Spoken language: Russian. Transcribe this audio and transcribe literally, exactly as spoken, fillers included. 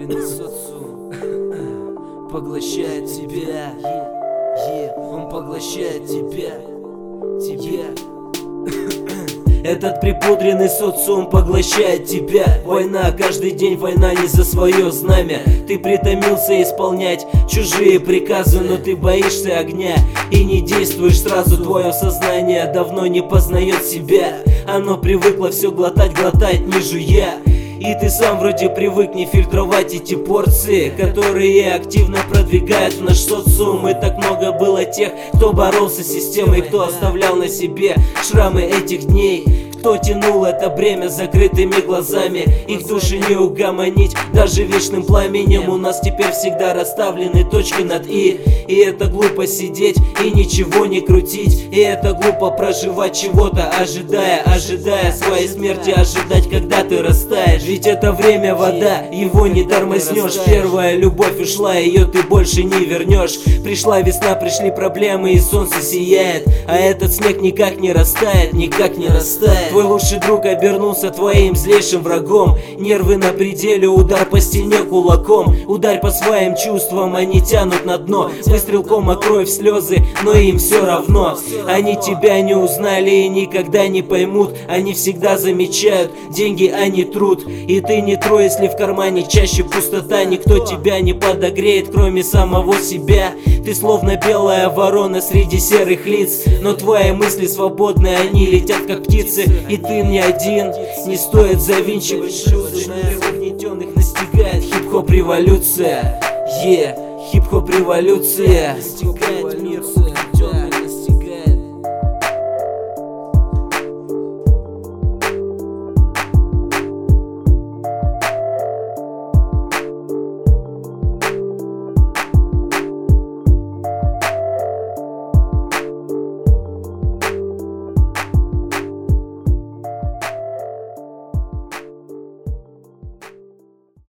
припудренный социум поглощает тебя, он поглощает тебя, тебя. Этот припудренный социум поглощает тебя. Война, каждый день война не за свое знамя. Ты притомился исполнять чужие приказы, но ты боишься огня и не действуешь сразу. Твое сознание давно не познает себя. Оно привыкло все глотать, глотать не жуя. И ты сам вроде привык не фильтровать эти порции, которые активно продвигают в наш социум. И так много было тех, кто боролся с системой, кто оставлял на себе шрамы этих дней, кто тянул это бремя закрытыми глазами. Их души не угомонить даже вечным пламенем. У нас теперь всегда расставлены точки над «и». И это глупо сидеть и ничего не крутить. И это глупо проживать чего-то, ожидая, ожидая своей смерти, ожидать, когда ты растаешь. Ведь это время вода, его не тормознешь. Первая любовь ушла, ее ты больше не вернешь. Пришла весна, пришли проблемы и солнце сияет, а этот снег никак не растает, никак не растает. Твой лучший друг обернулся твоим злейшим врагом. Нервы на пределе, удар по стене кулаком. Ударь по своим чувствам, они тянут на дно. Выстрелком окрой в слезы, но им все равно. Они тебя не узнали и никогда не поймут. Они всегда замечают деньги, а не труд. И ты не трой, если в кармане чаще пустота. Никто тебя не подогреет, кроме самого себя. Ты словно белая ворона среди серых лиц, но твои мысли свободны, они летят как птицы. И ты не один, не стоит завинчивать шлюзы. Мир угнетенных настигает хип-хоп революция. Е, хип-хоп революция настигает мир.